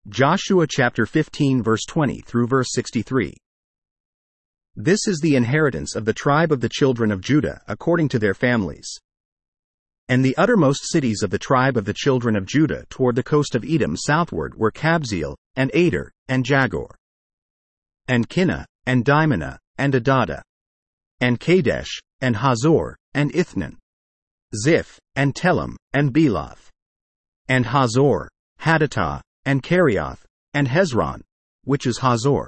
Joshua chapter 15 verse 20 through verse 63. This is the inheritance of the tribe of the children of Judah according to their families. And the uttermost cities of the tribe of the children of Judah toward the coast of Edom southward were Kabzeel, and Ader, and Jagor, and Kinnah, and Dimonah, and Adadah, and Kadesh, and Hazor, and Ithnan, Ziph, and Telem, and Beloth, and Hazor, Hadattah, and Kerioth, and Hezron, which is Hazor,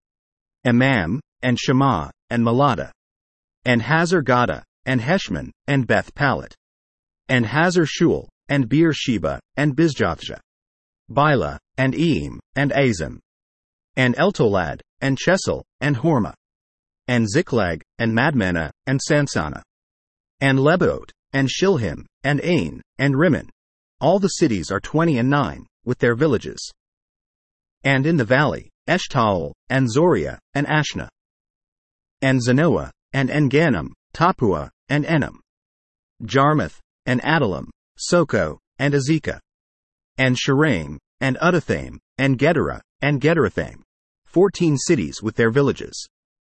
Emam, and Shema, and Melada, and Hazar-Gada, and Heshmon, and Beth-Palet, and Hazar-Shual, and Beer-sheba, and Bizjothjah, Bila, and Eim, and Azim, and Eltolad, and Chesel, and Hormah, and Ziklag, and Madmenah, and Sansana, and Lebaot, and Shilhim, and Ain, and Rimmon. All the cities are 29, with their villages. And in the valley, Eshtaol, and Zoriah, and Ashna, and Zanoah, and Engannim, Tapua, and Enom, Jarmuth, and Adullam, Soko, and Azekah, and Sharaim, and Udathaim, and Gedera, and Gederathaim, 14 cities with their villages.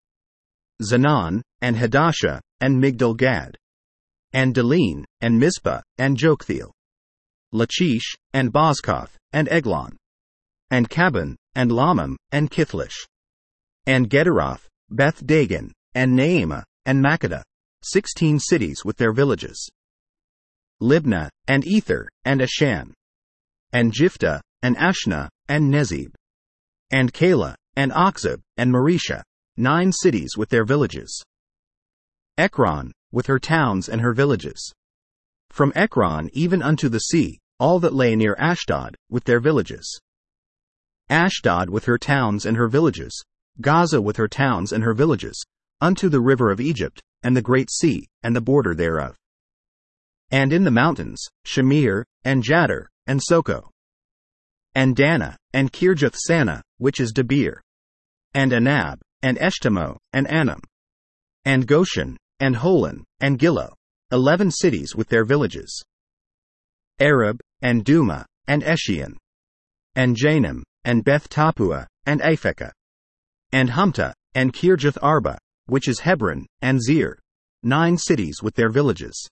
Zanon, and Hadashah, and Migdal-Gad, and Deline, and Mizpah, and Joktheel, Lachish, and Bozkath, and Eglon, and Kabon, and Lamam, and Kithlish, and Gederoth, Beth-Dagon, and Naamah, and Makkedah, 16 cities with their villages. Libnah, and Ether, and Ashan, and Jiphthah, and Ashna, and Nezib, and Keilah, and Achzib, and Maresha, 9 cities with their villages. Ekron, with her towns and her villages. From Ekron even unto the sea, all that lay near Ashdod, with their villages. Ashdod with her towns and her villages, Gaza with her towns and her villages, unto the river of Egypt, and the great sea, and the border thereof. And in the mountains, Shamir, and Jadar, and Soko, and Dana, and Kirjath-Sanah, which is Debir, and Anab, and Eshtemoh, and Anam, and Goshen, and Holon, and Gilo, 11 cities with their villages. Arab, and Duma, and Eshion, and Janim, and Beth-Tappuah, and Aphekah, and Humtah, and Kirjath Arba, which is Hebron, and Zir, 9 cities with their villages.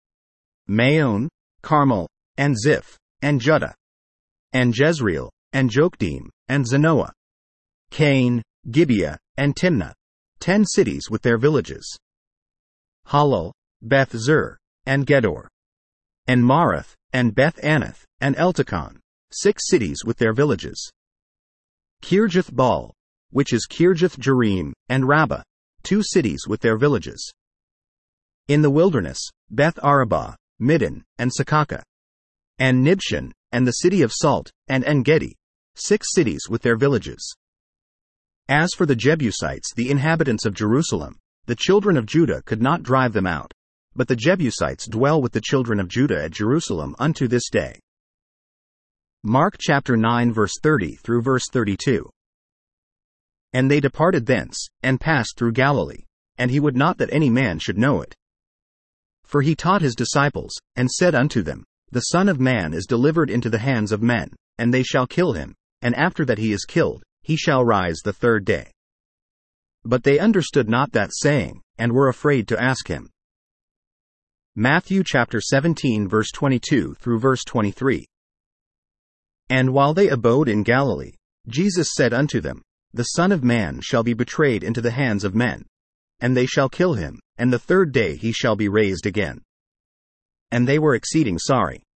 Maon, Carmel, and Ziph, and Judah, and Jezreel, and Jokdeam, and Zanoah, Cain, Gibeah, and Timnah, 10 cities with their villages. Halal, Beth-Zur, and Gedor, and Marath, and Beth-Anath, and Eltekon, 6 cities with their villages. Kirjath-Baal, which is Kirjath-Jearim, and Rabbah, 2 cities with their villages. In the wilderness, Beth-Arabah, Middin, and Sakakah, and Nibshan, and the city of Salt, and En-Gedi, 6 cities with their villages. As for the Jebusites, the inhabitants of Jerusalem, the children of Judah could not drive them out, but the Jebusites dwell with the children of Judah at Jerusalem unto this day. Mark chapter 9 verse 30 through verse 32. And they departed thence, and passed through Galilee, and he would not that any man should know it. For he taught his disciples, and said unto them, The Son of Man is delivered into the hands of men, and they shall kill him, and after that he is killed, he shall rise the 3rd day. But they understood not that saying, and were afraid to ask him. Matthew chapter 17 verse 22 through verse 23. And while they abode in Galilee, Jesus said unto them, The Son of Man shall be betrayed into the hands of men, and they shall kill him, and the 3rd day he shall be raised again. And they were exceeding sorry.